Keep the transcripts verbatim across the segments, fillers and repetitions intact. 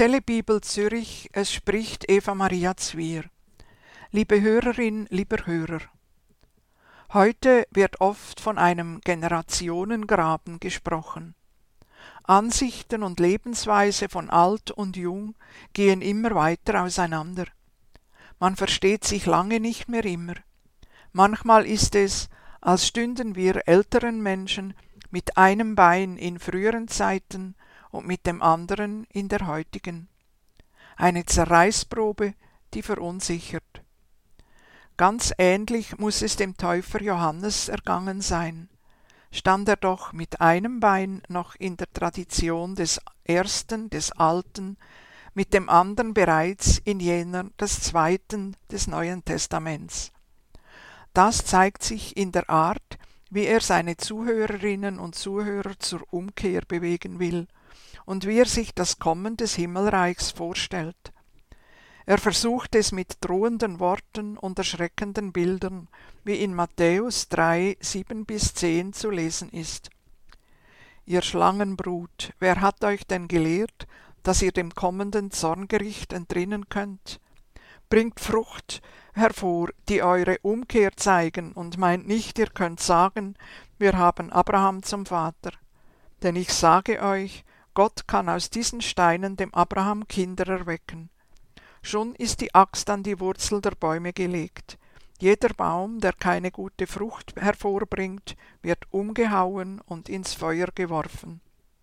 Telebibel Zürich, es spricht Eva Maria Zwier. Liebe Hörerin, lieber Hörer, heute wird oft von einem Generationengraben gesprochen. Ansichten und Lebensweise von alt und jung gehen immer weiter auseinander. Man versteht sich lange nicht mehr immer. Manchmal ist es, als stünden wir älteren Menschen mit einem Bein in früheren Zeiten und mit dem anderen in der heutigen. Eine Zerreißprobe, die verunsichert. Ganz ähnlich muss es dem Täufer Johannes ergangen sein. Stand er doch mit einem Bein noch in der Tradition des Ersten, des Alten, mit dem anderen bereits in jener des Zweiten, des Neuen Testaments. Das zeigt sich in der Art, wie er seine Zuhörerinnen und Zuhörer zur Umkehr bewegen will und wie er sich das Kommen des Himmelreichs vorstellt. Er versucht es mit drohenden Worten und erschreckenden Bildern, wie in Matthäus drei, sieben bis zehn zu lesen ist. Ihr Schlangenbrut, wer hat euch denn gelehrt, dass ihr dem kommenden Zorngericht entrinnen könnt? Bringt Frucht hervor, die eure Umkehr zeigen, und meint nicht, ihr könnt sagen, wir haben Abraham zum Vater. Denn ich sage euch, Gott kann aus diesen Steinen dem Abraham Kinder erwecken. Schon ist die Axt an die Wurzel der Bäume gelegt. Jeder Baum, der keine gute Frucht hervorbringt, wird umgehauen und ins Feuer geworfen.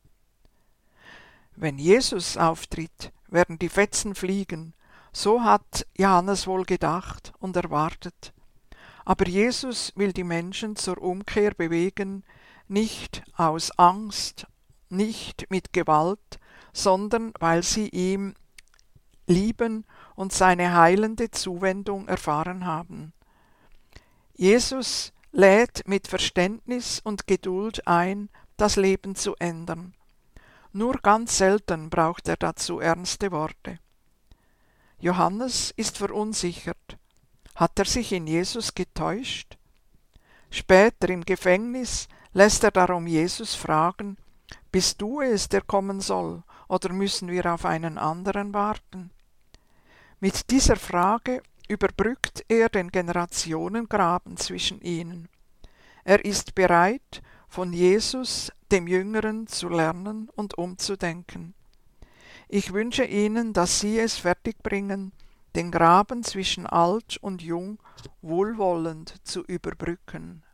Wenn Jesus auftritt, werden die Fetzen fliegen. So hat Johannes wohl gedacht und erwartet. Aber Jesus will die Menschen zur Umkehr bewegen, nicht aus Angst, nicht mit Gewalt, sondern weil sie ihm lieben und seine heilende Zuwendung erfahren haben. Jesus lädt mit Verständnis und Geduld ein, das Leben zu ändern. Nur ganz selten braucht er dazu ernste Worte. Johannes ist verunsichert. Hat er sich in Jesus getäuscht? Später im Gefängnis lässt er darum Jesus fragen, bist du es, der kommen soll, oder müssen wir auf einen anderen warten? Mit dieser Frage überbrückt er den Generationengraben zwischen ihnen. Er ist bereit, von Jesus, dem Jüngeren, zu lernen und umzudenken. Ich wünsche Ihnen, dass Sie es fertigbringen, den Graben zwischen alt und jung wohlwollend zu überbrücken.